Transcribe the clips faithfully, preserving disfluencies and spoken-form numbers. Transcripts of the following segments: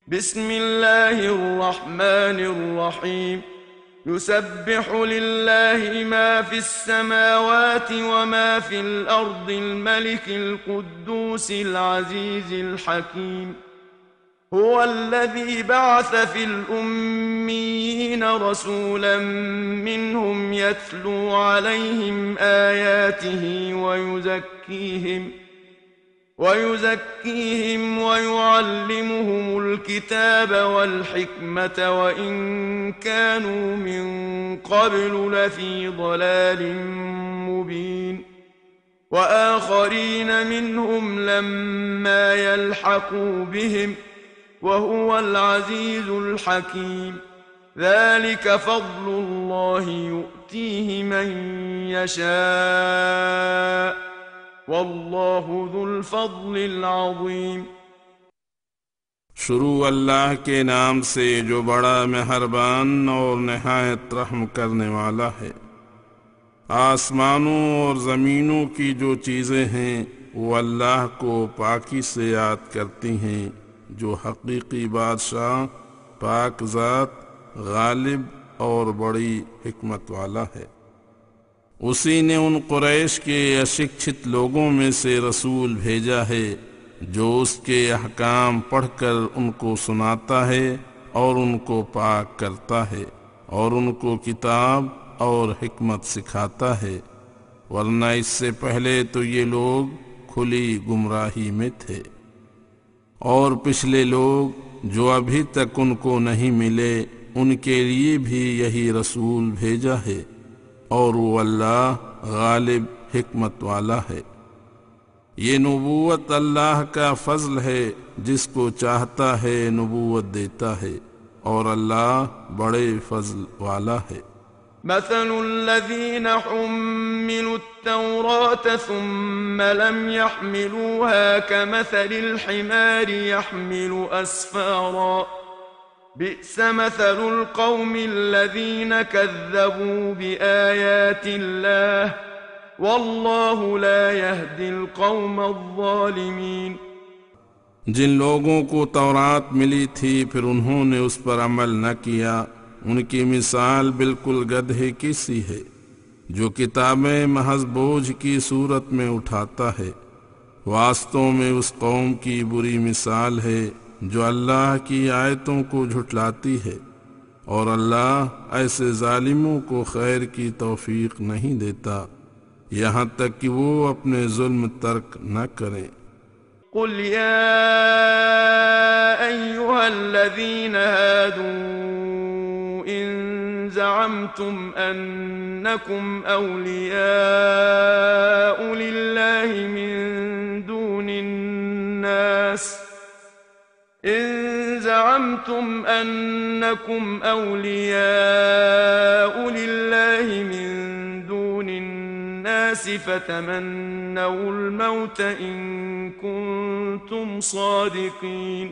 بسم الله الرحمن الرحيم يسبح لله ما في السماوات وما في الأرض الملك القدوس العزيز الحكيم هو الذي بعث في الأميين رسولا منهم يتلو عليهم آياته ويزكيهم ويزكيهم ويعلمهم الكتاب والحكمة وإن كانوا من قبل لفي ضلال مبين وآخرين منهم لما يلحقوا بهم وهو العزيز الحكيم ذلك فضل الله يؤتيه من يشاء واللہ ذو الفضل العظیم۔ شروع اللہ کے نام سے جو بڑا مہربان اور نہایت رحم کرنے والا ہے۔ آسمانوں اور زمینوں کی جو چیزیں ہیں وہ اللہ کو پاکی سے یاد کرتی ہیں، جو حقیقی بادشاہ، پاک ذات، غالب اور بڑی حکمت والا ہے۔ اسی نے ان قریش کے اشکچھت لوگوں میں سے رسول بھیجا ہے جو اس کے احکام پڑھ کر ان کو سناتا ہے اور ان کو پاک کرتا ہے اور ان کو کتاب اور حکمت سکھاتا ہے، ورنہ اس سے پہلے تو یہ لوگ کھلی گمراہی میں تھے۔ اور پچھلے لوگ جو ابھی تک ان کو نہیں ملے ان کے لیے بھی یہی رسول بھیجا ہے، اور وہ اللہ غالب حکمت والا ہے۔ یہ نبوت اللہ کا فضل ہے، جس کو چاہتا ہے نبوت دیتا ہے، اور اللہ بڑے فضل والا ہے۔ مثل الذين حملوا التوراة ثم لم يحملوها كمثل الحمار يحمل أسفارا بئس مثل القوم الذين كذبوا بآيات الله والله لا يهدي القوم الظالمين۔ جن لوگوں کو تورات ملی تھی پھر انہوں نے اس پر عمل نہ کیا، ان کی مثال بالکل گدھے کی سی ہے جو کتابیں محض بوجھ کی صورت میں اٹھاتا ہے۔ واستوں میں اس قوم کی بری مثال ہے جو اللہ کی آیتوں کو جھٹلاتی ہے، اور اللہ ایسے ظالموں کو خیر کی توفیق نہیں دیتا یہاں تک کہ وہ اپنے ظلم ترک نہ کریں۔ قل يا أيها الذين هادوا إن زعمتم أنكم أولياء لله من دون الناس إن زعمتم أنكم أولياء لله من دون الناس فتمنوا الموت إن كنتم صادقين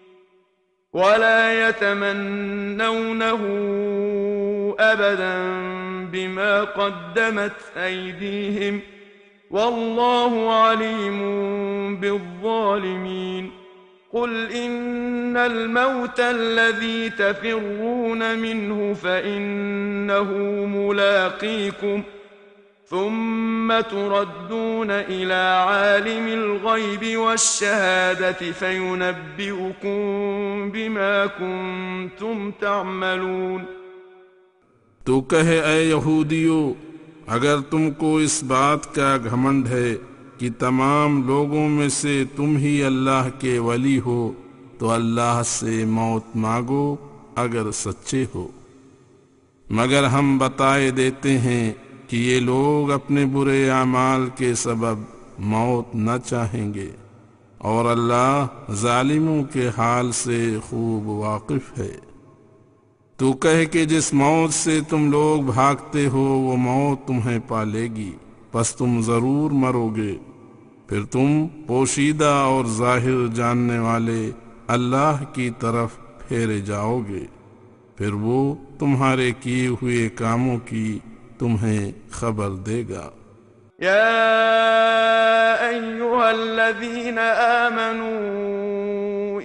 ولا يتمنونه أبدا بما قدمت أيديهم والله عليم بالظالمين۔ قل إن الموت الذي تفرون منه فإنه ملاقيكم ثم تردون إلى عالم الغيب والشهادة فينبئكم بما كنتم تعملون۔ تو کہے اے یہودیو، اگر تم کو اس بات کا گھمنڈ ہے کہ تمام لوگوں میں سے تم ہی اللہ کے ولی ہو تو اللہ سے موت مانگو اگر سچے ہو، مگر ہم بتائے دیتے ہیں کہ یہ لوگ اپنے برے اعمال کے سبب موت نہ چاہیں گے، اور اللہ ظالموں کے حال سے خوب واقف ہے۔ تو کہے کہ جس موت سے تم لوگ بھاگتے ہو وہ موت تمہیں پالے گی، پس تم ضرور مرو گے، پھر تم پوشیدہ اور ظاہر جاننے والے اللہ کی طرف پھیرے جاؤ گے، پھر وہ تمہارے کیے ہوئے کاموں کی تمہیں خبر دے گا۔ يا أيها الذين آمنوا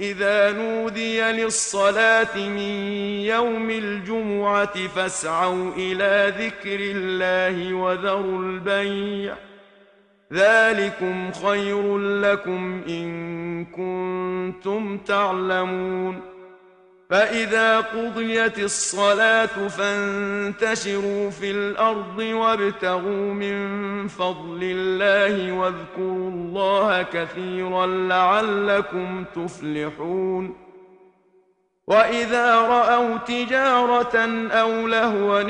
إذا نودي للصلاة من يوم الجمعة فاسعوا إلى ذكر الله وذروا البيع ذلكم خير لكم إن كنتم تعلمون فإذا قضيت الصلاة فانتشروا في الأرض وابتغوا من فضل الله واذكروا الله كثيرا لعلكم تفلحون وإذا رأوا تجارة أو لهوا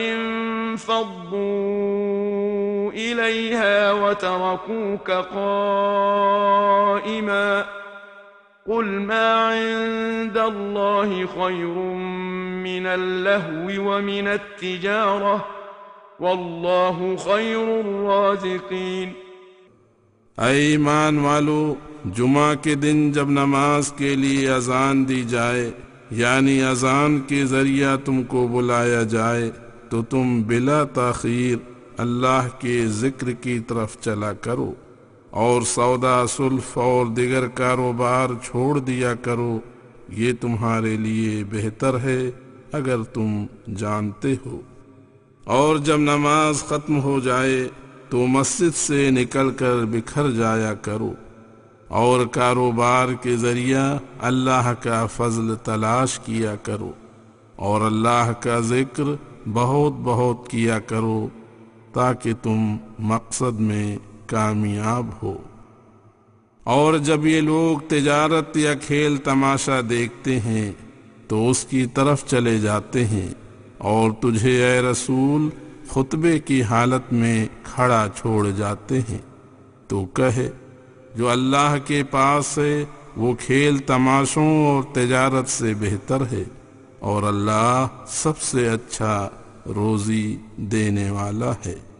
انفضوا إليها وتركوك قائما قل ما عند الله خير من اللهو ومن التجارة والله خير الرازقين۔ اے ایمان والو، جمعہ کے دن جب نماز کے لیے اذان دی جائے یعنی اذان کے ذریعہ تم کو بلایا جائے تو تم بلا تاخیر اللہ کے ذکر کی طرف چلا کرو اور سودا سلف اور دیگر کاروبار چھوڑ دیا کرو، یہ تمہارے لیے بہتر ہے اگر تم جانتے ہو۔ اور جب نماز ختم ہو جائے تو مسجد سے نکل کر بکھر جایا کرو اور کاروبار کے ذریعہ اللہ کا فضل تلاش کیا کرو اور اللہ کا ذکر بہت بہت کیا کرو تاکہ تم مقصد میں کامیاب ہو۔ اور جب یہ لوگ تجارت یا کھیل تماشا دیکھتے ہیں تو اس کی طرف چلے جاتے ہیں اور تجھے اے رسول خطبے کی حالت میں کھڑا چھوڑ جاتے ہیں، تو کہے جو اللہ کے پاس ہے وہ کھیل تماشوں اور تجارت سے بہتر ہے اور اللہ سب سے اچھا روزی دینے والا ہے۔